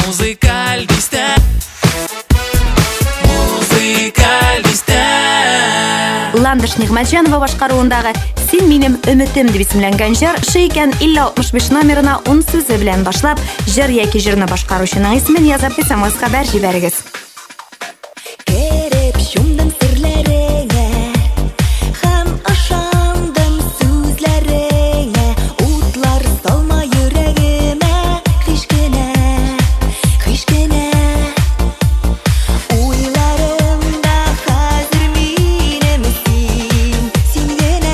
Музыкаль дистә. Ландыш Нигъмәтҗанова башкаруындагы «Син минем өметем» дип исемләнгән җыр Шейкән 5065 номерына 10 сүзе белән башлап, җыр яки җырны башкаручының исемен язып хәбәр җибәрегез. Кереп шундың серләреңә, һәм ашандым сүзләреңә, утлар салма йөрәгемә, һич кенә. Уйларымда хәзер минем син генә,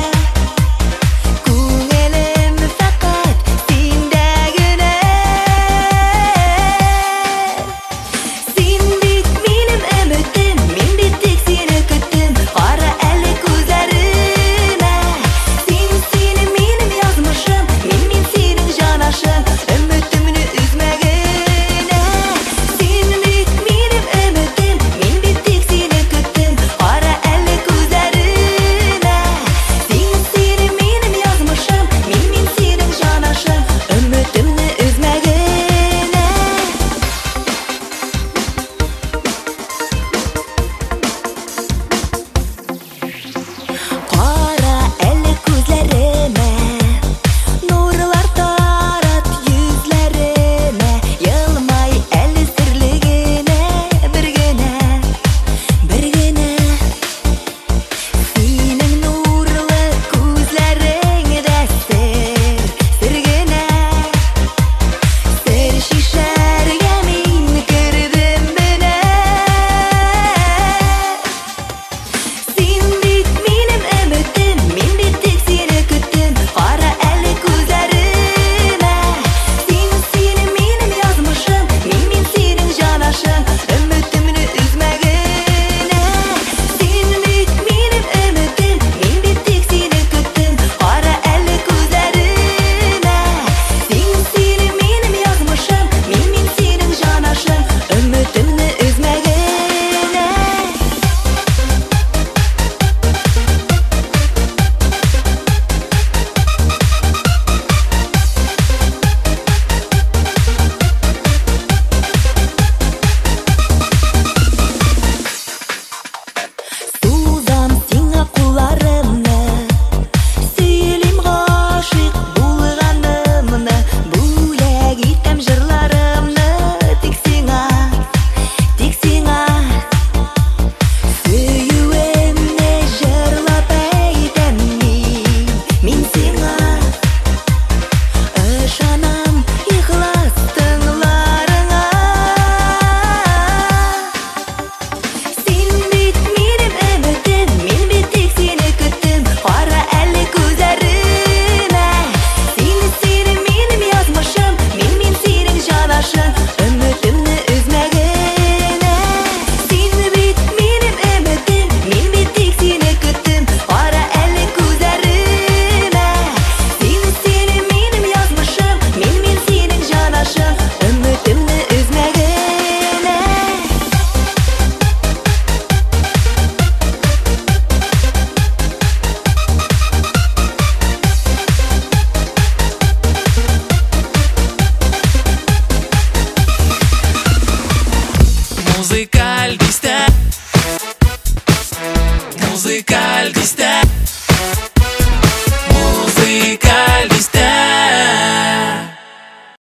күңелем фақат синдә генә. Син бит минем өметем, мин бит тик сине көттем, кара әле күзләремә. Син минем язмышым, мин синең җанашым, өметемне үзмә генә. Син бит минем өметем, мин бит тик сине көттем, кара әле күзләремә. Син минем язмышым, мин синең җанашым, өметемне үзмә генә. Кара әле күзләремә, нурлар тарат йөзләремә, елмай әле серле генә, бер генә. Синең нурлы күзләреңдә сер генә, сер шишәргә мин кердем менә. Син бит минем өметем, мин бит тик сине көттем, кара әле күзләремә. Син минем язмышым, мин синең җанашым, өметемне үзмә генә. Син бит минем өметем, мин бит тик сине көттем, кара әле күзләремә. Син минем язмышым, мин синең җанашым, өметемне үзмә генә. Сузам сиңа кулларымны, сөйлим гашыйк булганымны, бүләк итәм җырларымны тик сиңа. Сөюемне җырлап әйтәм мин сиңа. Ышанам ихлас тыңларыңа. Син бит минем өметем, мин бит тик сине көттем, кара әле күзләремә. Син минем язмышым, мин синең җанашым, өметемне үзмә генә. Син бит минем өметем, мин бит тик сине көттем, кара әле күзләремә. Син минем язмышым, мин синең җанашым, өметемне үзмә генә. Музыкаль дистә.